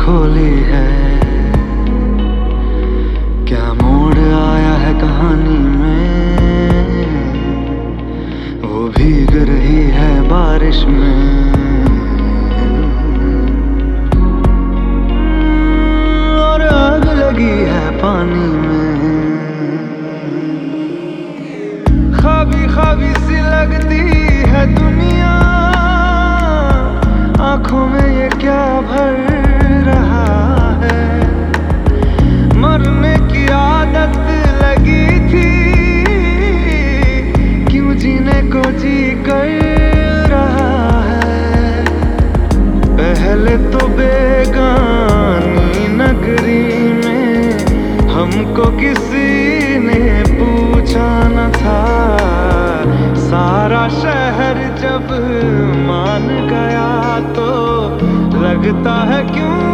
खोली है, क्या मोड़ आया है कहानी में, वो भीग रही है बारिश में। और आग लगी है पानी में, ख्वाबी ख्वाबी सी लगती है दुनिया, आंखों में ये क्या भर रहा है। मरने की आदत लगी थी, क्यों जीने को जी कर रहा है। पहले तो बेगानी नगरी में हमको किसी ने पूछा न था, सारा शहर जब मान गया तो लगता है क्यों